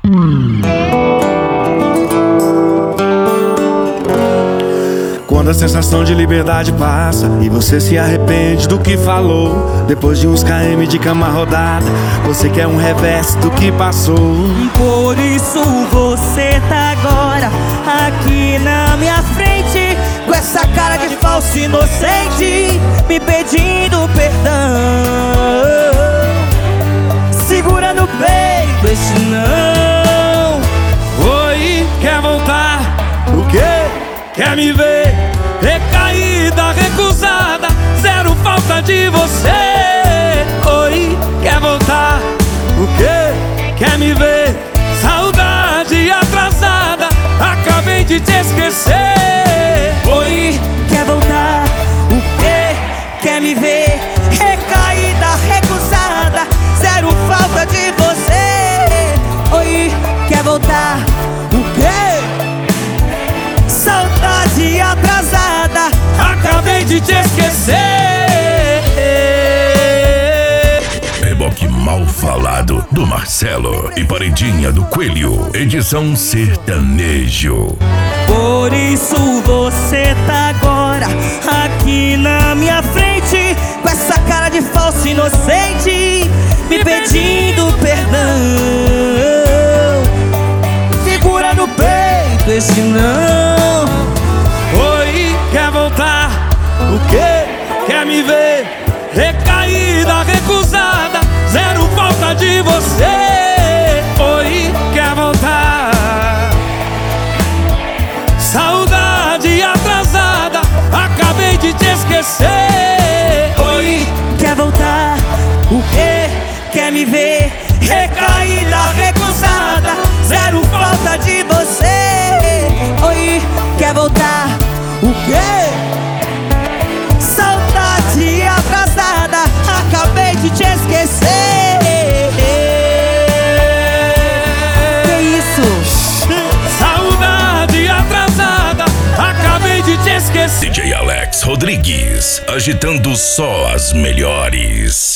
Quando a sensação de liberdade passa e você se arrepende do que falou, depois de uns km de cama rodada, você quer um revés do que passou. Por isso você tá agora aqui na minha frente, com essa cara de falso inocente, me pedindo perdão, segura no peito esse não. Oi, quer voltar? O quê? Quer me ver? Recaída, recusada, zero falta de você. Oi, quer voltar? O quê? Quer me ver? Saudade atrasada, acabei de te esquecer. Oi, quer voltar? O quê? Quer me ver? Recaída, recusada, zero falta de você. Oi, quer voltar? O quê? Saudade atrasada, acabei de te esquecer. Reboque Mal Falado do Marcelo e Paredinha do Coelho, edição sertanejo. por isso você tá agora aqui na minha frente, com essa cara de falso inocente, me pedindo perdão, segura no peito esse não. Oi, quer voltar? O quê? Quer me ver? Recaída, recusada, zero falta de você. Oi, quer voltar? Saudade atrasada, acabei de te esquecer. Oi, quer voltar? O quê? Quer me ver? Recaída, recusada, zero falta de você. Oi, quer voltar? O quê? Saudade atrasada, acabei de te esquecer. Que isso? saudade atrasada, acabei de te esquecer. DJ Alex Rodrigues, agitando só as melhores.